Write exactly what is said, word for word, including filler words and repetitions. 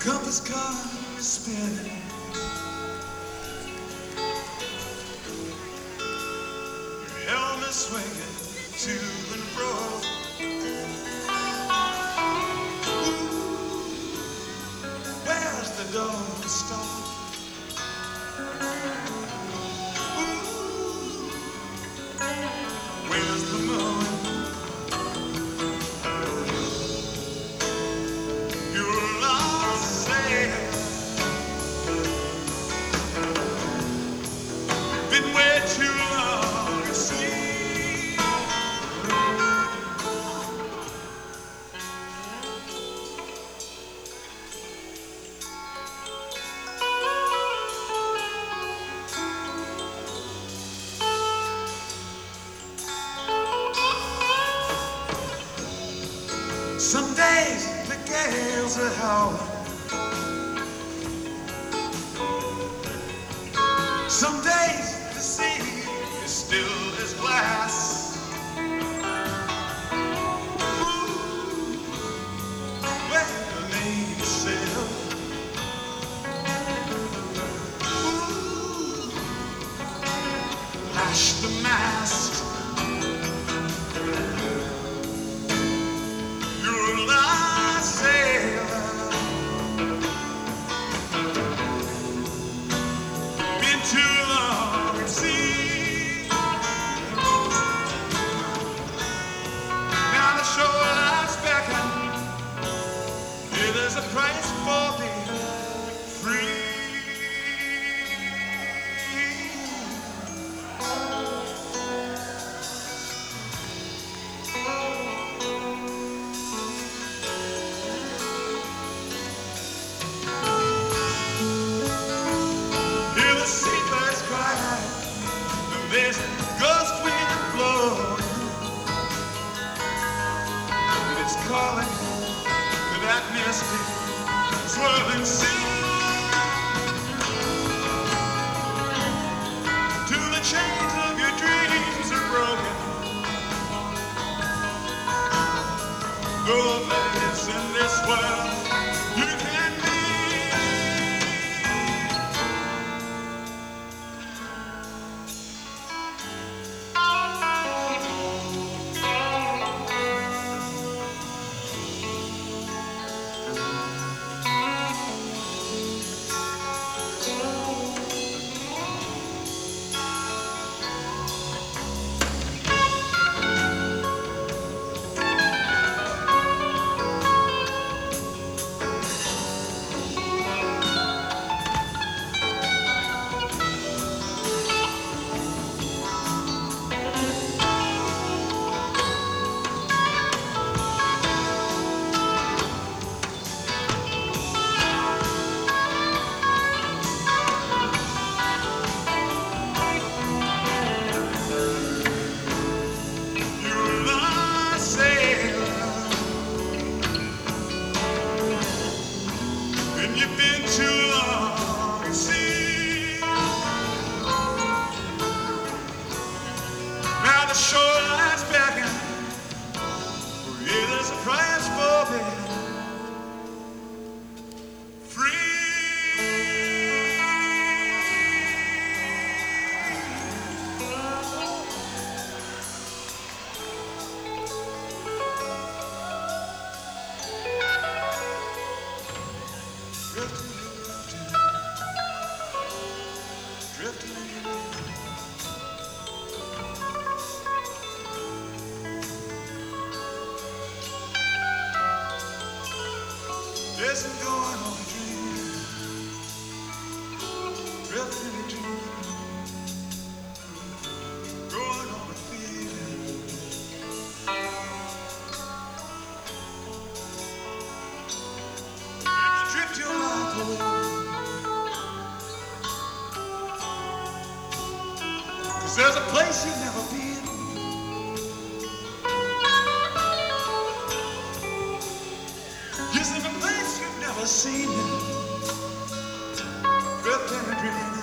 compass car is spinning. Your helmet swinging to and fro. Ooh, where's the dawn star? Ooh, where's the moon? Been way too long asleep. Some days the gales are howling. Some days the sea is still as glass. Ooh, where the ladies sail. Ooh, lash the mast. You're a last sailor. Been too long at sea. Now the shoreline's beckoning. Yeah, there's a price for being free. Hear the seabirds cry, and there's a ghost wind blowing, and it's calling to that misty, swirling sea. Till the chains of your dreams are broken, no place in this world you can be. You've been too long at sea. Now the shoreline's beckoning. Yeah, there's a price for being free. Drifting, isn't going on a dream, drifting a dream, going on a feeling. And you drift your life away. There's a place you've never been. Yes, there's a place you've never seen. Drifting a dream.